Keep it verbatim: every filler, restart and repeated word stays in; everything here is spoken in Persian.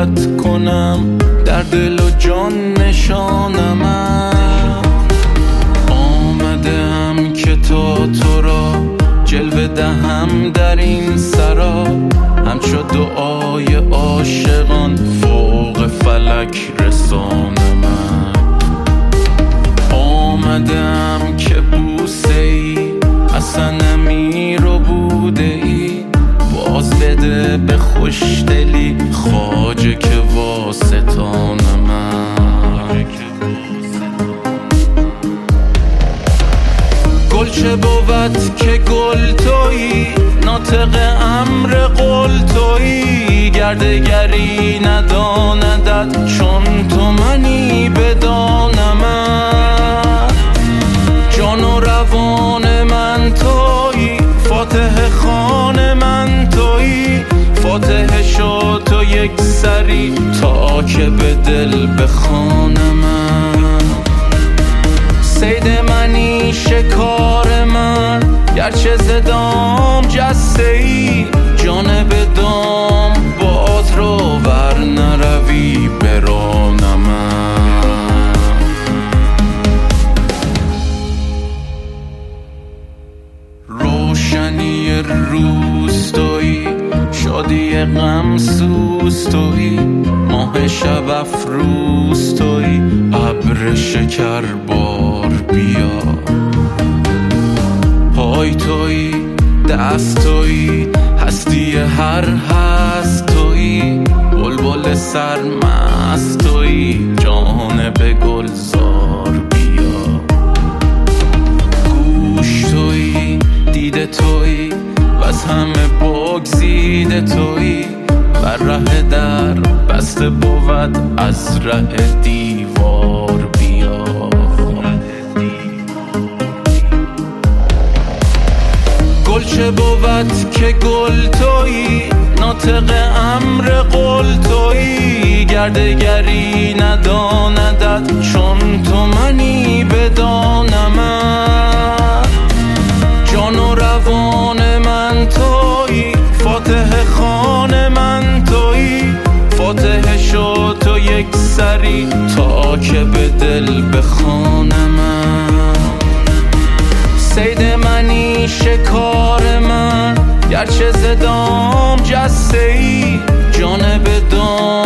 دلت کنم، در دل و جان نشانمم. آمدم که تا تو را جلوه دهم در این سرا، همچو دعای عاشقان فوق فلک رسانم. آمدم که بوسه ای حسنمی رو بوده ای، باز بده به خوشدلی خواجه که واسطانم. گل چه بود که گل تویی، ناطق امر قول تویی، گردگری نداندت چون تو منی بدانمت. جان و روان من تویی، فاتح خان من تویی، فاتح شو تو یک سری تا که به دل بخوانمت. صید منی شکار من، گرچه زدام جسته ای، جانب دام باز رو ور نروی برانم. روشنی روز تویی، شادی غم سوز تویی، ماه شب افروز تویی، ابر شکر بار بیا. پای تویی، دست تویی، هستی هر هست تویی، بلبل سرمست تویی، جانب گلزار بیا. گوش تویی، دیده تویی، وز همه بگزیده تویی، بر ره در بسته بود از ره دیوار بیا. گل چه بود که گل تویی، ناطق امر قول تویی، گردگری نداندت چون تو منی بدانمت. جان و روان من تویی، فاتح خان من تویی، فاتح شو تو یک سری تا که به دل بخوانمت. صید منی شکار من، گرچه زدام جسته ای، جانب دام